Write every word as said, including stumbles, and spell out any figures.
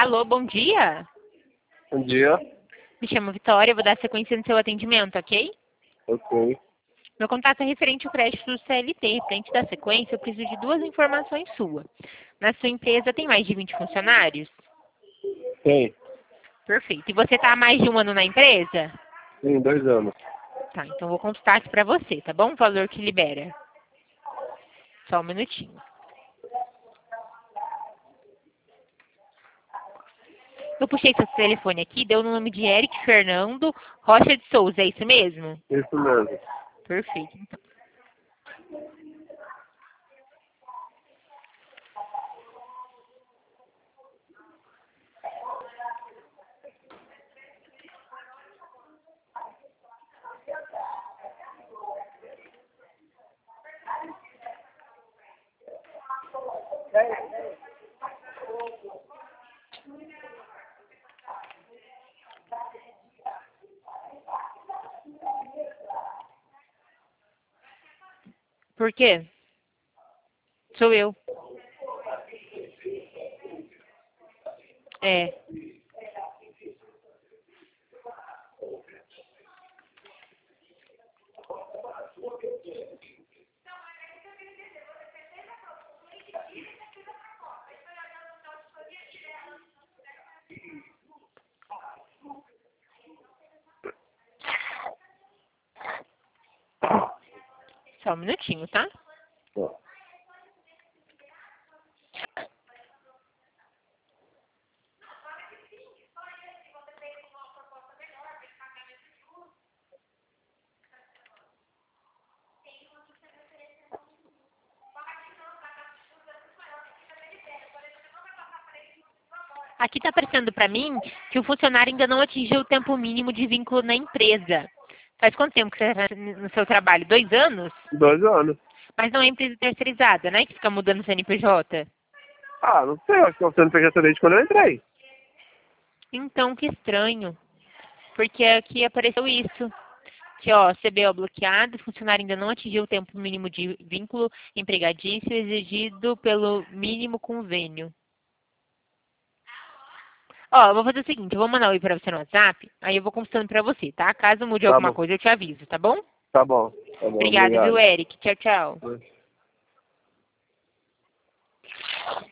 Alô, bom dia. Bom dia. Me chamo Vitória, vou dar sequência no seu atendimento, ok? Ok. Meu contato é referente ao crédito do C L T. Para a gente dar sequência, eu preciso de duas informações suas. Na sua empresa tem mais de vinte funcionários? Tem. Perfeito. E você está há mais de um ano na empresa? Tem dois anos. Tá, então vou consultar aqui para você, tá bom? O valor que libera. Só um minutinho. Eu puxei seu telefone aqui, deu no nome de Eric Fernando Rocha de Souza, é isso mesmo? Isso mesmo. Perfeito, então. Por quê? Sou eu. É. Só um minutinho, tá? Ó. Aqui está aparecendo para mim que o funcionário ainda não atingiu o tempo mínimo de vínculo na empresa. Faz quanto tempo que você está no seu trabalho? Dois anos? Dois anos. Mas não é empresa terceirizada, né? Que fica mudando o C N P J. Ah, não sei, acho que eu não peguei desde quando eu entrei. Então, que estranho. Porque aqui apareceu isso. Que, ó, C B O bloqueado, funcionário ainda não atingiu o tempo mínimo de vínculo empregatício exigido pelo mínimo convênio. Ó, eu vou fazer o seguinte, eu vou mandar um oi pra você no WhatsApp, aí eu vou consultando pra você, tá? Caso mude Tá alguma bom. coisa, eu te aviso, tá bom? Tá bom. Tá bom, Obrigada, viu, obrigado. Eric? Tchau, tchau.